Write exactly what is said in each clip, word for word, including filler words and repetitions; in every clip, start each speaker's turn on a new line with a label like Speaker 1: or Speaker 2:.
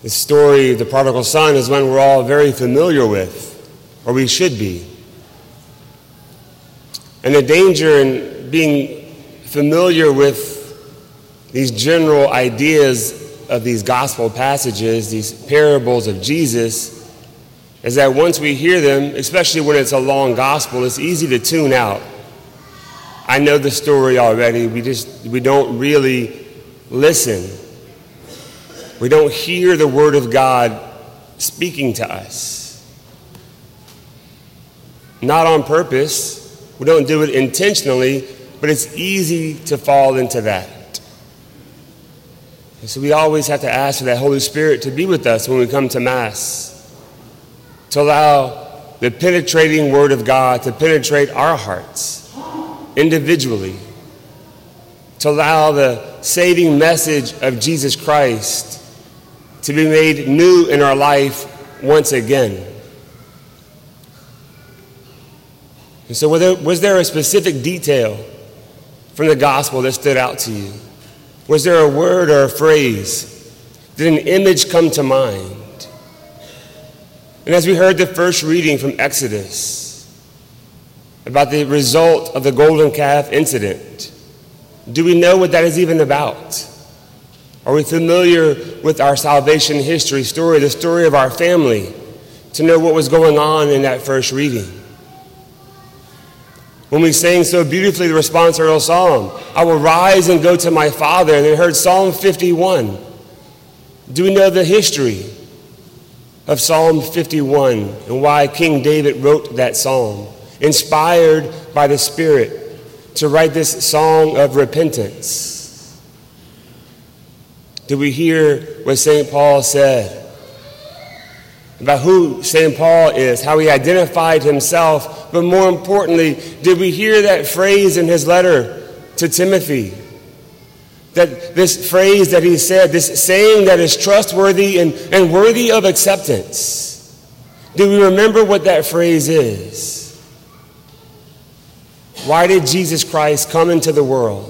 Speaker 1: The story of the prodigal son is one we're all very familiar with, or we should be. And the danger in being familiar with these general ideas of these gospel passages, these parables of Jesus, is that once we hear them, especially when it's a long gospel, it's easy to tune out. I know the story already. We just, we don't really listen. We don't hear the word of God speaking to us. Not on purpose. We don't do it intentionally, but it's easy to fall into that. And so we always have to ask for that Holy Spirit to be with us when we come to Mass, to allow the penetrating word of God to penetrate our hearts individually, to allow the saving message of Jesus Christ to be made new in our life once again. And so was there, was there a specific detail from the gospel that stood out to you? Was there a word or a phrase? Did an image come to mind? And as we heard the first reading from Exodus about the result of the golden calf incident, do we know what that is even about? Are we familiar with our salvation history story, the story of our family, to know what was going on in that first reading? When we sang so beautifully the responsorial psalm, I will rise and go to my Father, and then heard Psalm fifty-one. Do we know the history of Psalm fifty-one and why King David wrote that psalm, inspired by the Spirit to write this song of repentance? Do we hear what Saint Paul said about who Saint Paul is, how he identified himself, but more importantly, did we hear that phrase in his letter to Timothy? That this phrase that he said, this saying that is trustworthy and, and worthy of acceptance. Do we remember what that phrase is? Why did Jesus Christ come into the world?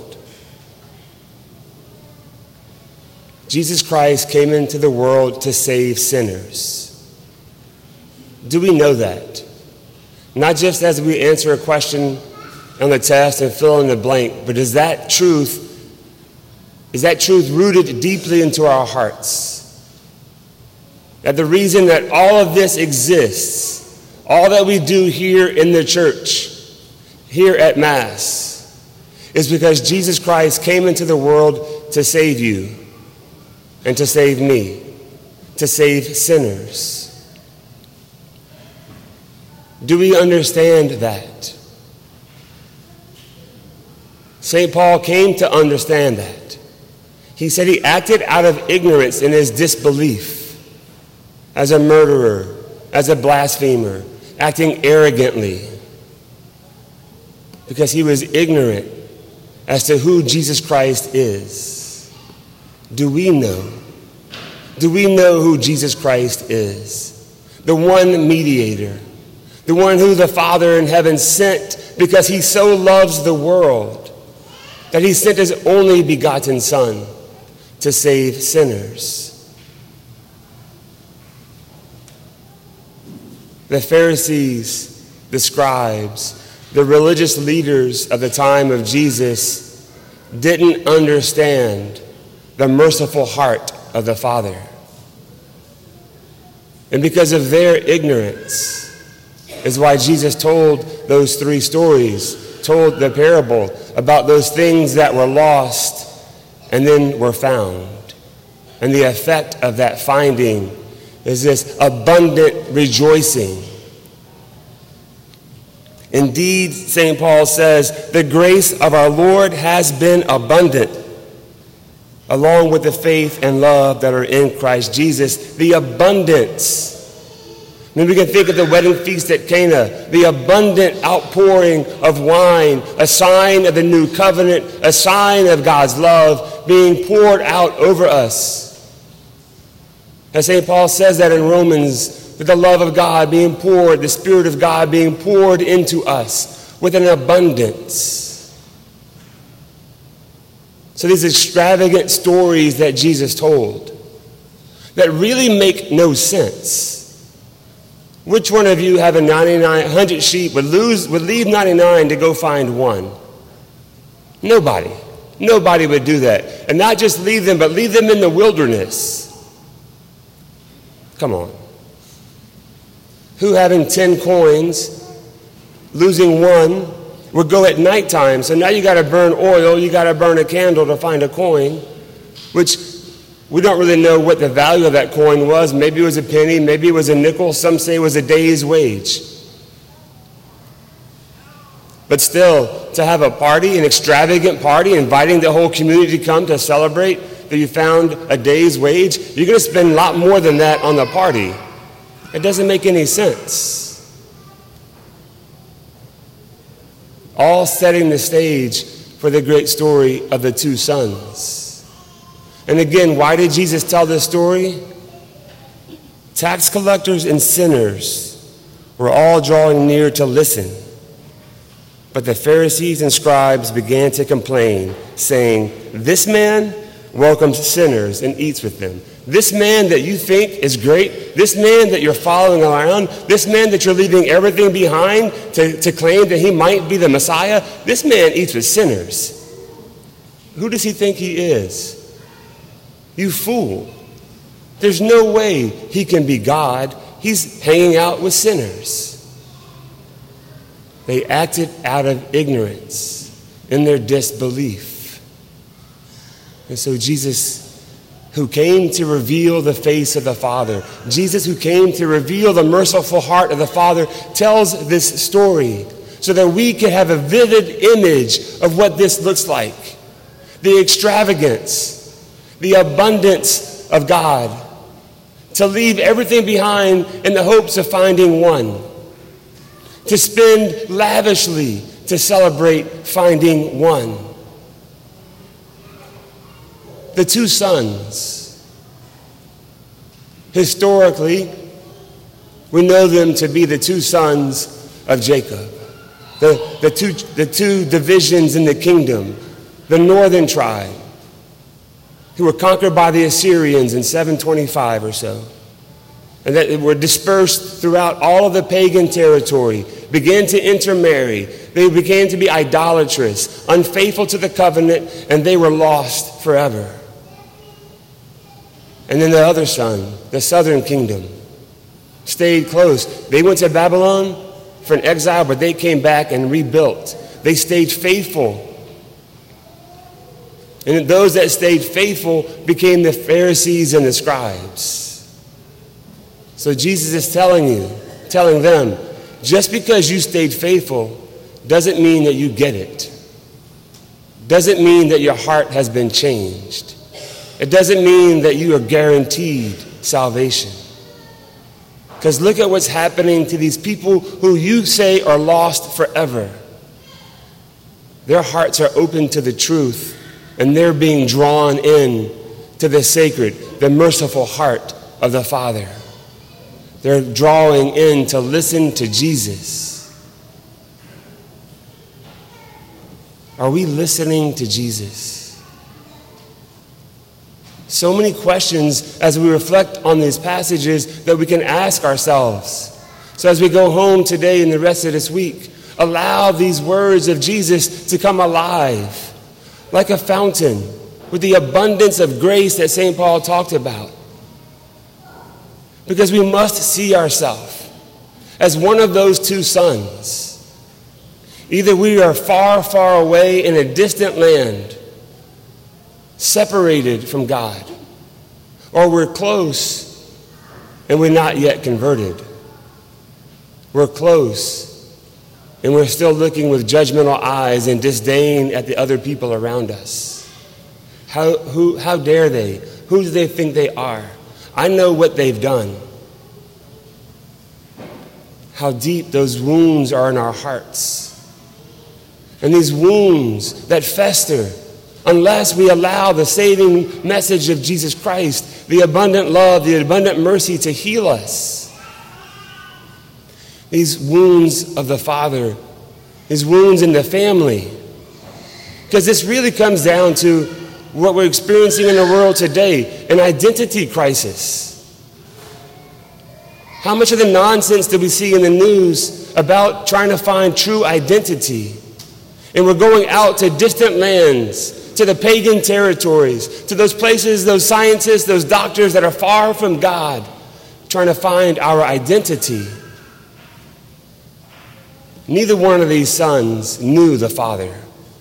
Speaker 1: Jesus Christ came into the world to save sinners. Do we know that? Not just as we answer a question on the test and fill in the blank, but is that truth, is that truth rooted deeply into our hearts? That the reason that all of this exists, all that we do here in the church, here at Mass, is because Jesus Christ came into the world to save you and to save me, to save sinners. Do we understand that? Saint Paul came to understand that. He said he acted out of ignorance in his disbelief, as a murderer, as a blasphemer, acting arrogantly, because he was ignorant as to who Jesus Christ is. Do we know? Do we know who Jesus Christ is? The one mediator, the one who the Father in heaven sent because he so loves the world that he sent his only begotten Son to save sinners. The Pharisees, the scribes, the religious leaders of the time of Jesus didn't understand the merciful heart of the Father. And because of their ignorance is why Jesus told those three stories, told the parable about those things that were lost and then were found. And the effect of that finding is this abundant rejoicing. Indeed, Saint Paul says, the grace of our Lord has been abundant, along with the faith and love that are in Christ Jesus, the abundance. I mean, we can think of the wedding feast at Cana, the abundant outpouring of wine, a sign of the new covenant, a sign of God's love being poured out over us. As Saint Paul says that in Romans, that the love of God being poured, the Spirit of God being poured into us with an abundance. So these extravagant stories that Jesus told, that really make no sense. Which one of you having ninety-nine hundred sheep would lose would leave ninety-nine to go find one? Nobody. Nobody would do that. And not just leave them, but leave them in the wilderness. Come on. Who having ten coins, losing one, would go at nighttime? So now you got to burn oil, you got to burn a candle to find a coin, which we don't really know what the value of that coin was. Maybe it was a penny, maybe it was a nickel. Some say it was a day's wage. But still, to have a party, an extravagant party, inviting the whole community to come to celebrate that you found a day's wage, you're going to spend a lot more than that on the party. It doesn't make any sense. All setting the stage for the great story of the two sons. And again, why did Jesus tell this story? Tax collectors and sinners were all drawing near to listen. But the Pharisees and scribes began to complain, saying, "This man welcomes sinners and eats with them." This man that you think is great, this man that you're following around, this man that you're leaving everything behind to, to claim that he might be the Messiah, this man eats with sinners. Who does he think he is? You fool. There's no way he can be God. He's hanging out with sinners. They acted out of ignorance in their disbelief. And so Jesus, who came to reveal the face of the Father, Jesus who came to reveal the merciful heart of the Father, tells this story so that we can have a vivid image of what this looks like. The extravagance, the abundance of God, to leave everything behind in the hopes of finding one, to spend lavishly to celebrate finding one. The two sons. Historically, we know them to be the two sons of Jacob, the, the, two, the two divisions in the kingdom, the northern tribe, who were conquered by the Assyrians in seven twenty-five or so, and that were dispersed throughout all of the pagan territory, began to intermarry. They began to be idolatrous, unfaithful to the covenant, and they were lost forever. And then the other son, the southern kingdom, stayed close. They went to Babylon for an exile, but they came back and rebuilt. They stayed faithful. And those that stayed faithful became the Pharisees and the scribes. So Jesus is telling you, telling them, just because you stayed faithful doesn't mean that you get it. Doesn't mean that your heart has been changed. It doesn't mean that you are guaranteed salvation. Because look at what's happening to these people who you say are lost forever. Their hearts are open to the truth, and they're being drawn in to the sacred, the merciful heart of the Father. They're drawing in to listen to Jesus. Are we listening to Jesus? So many questions as we reflect on these passages that we can ask ourselves. So as we go home today and the rest of this week, allow these words of Jesus to come alive like a fountain with the abundance of grace that Saint Paul talked about. Because we must see ourselves as one of those two sons. Either we are far, far away in a distant land, separated from God, or we're close and we're not yet converted. We're close and we're still looking with judgmental eyes and disdain at the other people around us. How, who, how dare they? Who do they think they are? I know what they've done. How deep those wounds are in our hearts. And these wounds that fester unless we allow the saving message of Jesus Christ, the abundant love, the abundant mercy to heal us. These wounds of the Father, these wounds in the family. Because this really comes down to what we're experiencing in the world today, an identity crisis. How much of the nonsense do we see in the news about trying to find true identity? And we're going out to distant lands, to the pagan territories, to those places, those scientists, those doctors that are far from God, trying to find our identity. Neither one of these sons knew the Father.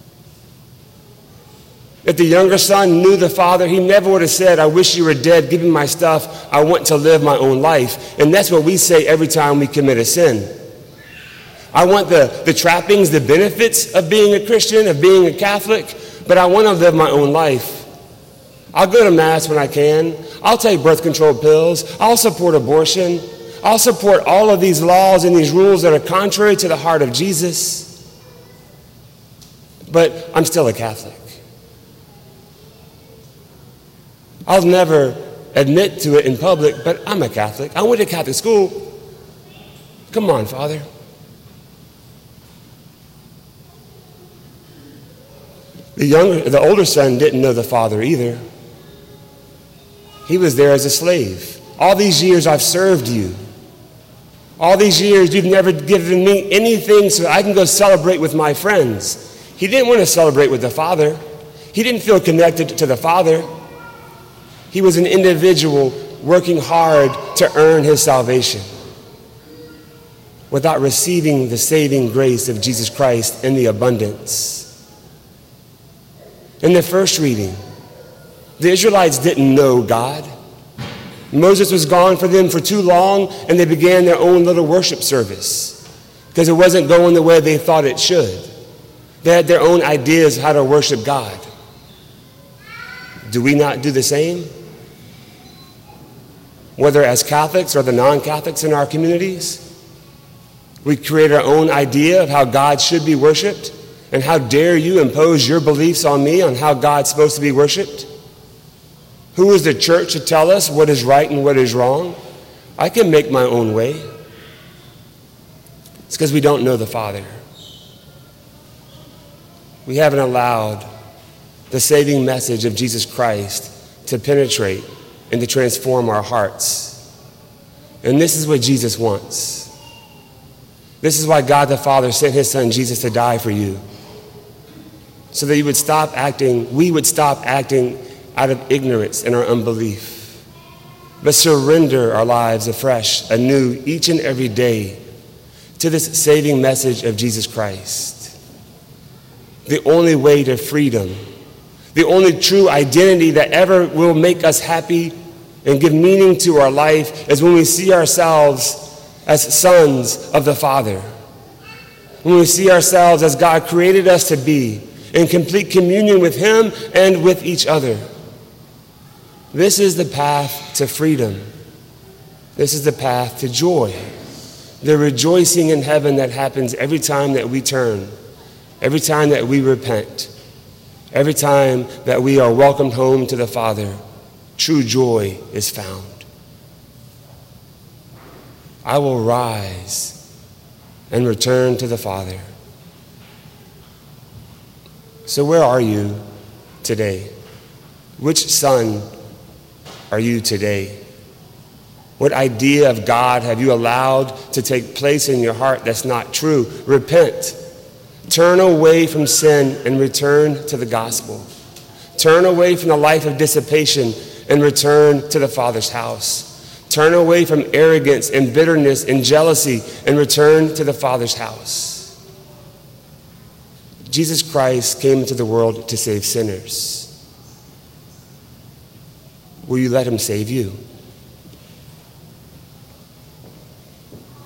Speaker 1: If the younger son knew the Father, he never would have said, I wish you were dead, give me my stuff, I want to live my own life. And that's what we say every time we commit a sin. I want the, the trappings, the benefits of being a Christian, of being a Catholic, but I want to live my own life. I'll go to Mass when I can. I'll take birth control pills. I'll support abortion. I'll support all of these laws and these rules that are contrary to the heart of Jesus. But I'm still a Catholic. I'll never admit to it in public, but I'm a Catholic. I went to Catholic school. Come on, Father. The younger, the older son didn't know the Father either. He was there as a slave. All these years I've served you. All these years you've never given me anything so I can go celebrate with my friends. He didn't want to celebrate with the Father. He didn't feel connected to the Father. He was an individual working hard to earn his salvation without receiving the saving grace of Jesus Christ in the abundance. In the first reading, the Israelites didn't know God. Moses was gone for them for too long, and they began their own little worship service because it wasn't going the way they thought it should. They had their own ideas how to worship God. Do we not do the same? Whether as Catholics or the non-Catholics in our communities, we create our own idea of how God should be worshiped, and how dare you impose your beliefs on me on how God's supposed to be worshiped? Who is the church to tell us what is right and what is wrong? I can make my own way. It's because we don't know the Father. We haven't allowed the saving message of Jesus Christ to penetrate and to transform our hearts. And this is what Jesus wants. This is why God the Father sent his son Jesus to die for you. So that you would stop acting, we would stop acting out of ignorance and our unbelief, but surrender our lives afresh, anew, each and every day to this saving message of Jesus Christ. The only way to freedom, the only true identity that ever will make us happy and give meaning to our life is when we see ourselves as sons of the Father. When we see ourselves as God created us to be, in complete communion with him and with each other. This is the path to freedom. This is the path to joy. The rejoicing in heaven that happens every time that we turn, every time that we repent, every time that we are welcomed home to the Father. True joy is found. I will rise and return to the Father. So where are you today? Which son are you today? What idea of God have you allowed to take place in your heart that's not true? Repent. Turn away from sin and return to the gospel. Turn away from the life of dissipation and return to the Father's house. Turn away from arrogance and bitterness and jealousy and return to the Father's house. Jesus Christ came into the world to save sinners. Will you let him save you?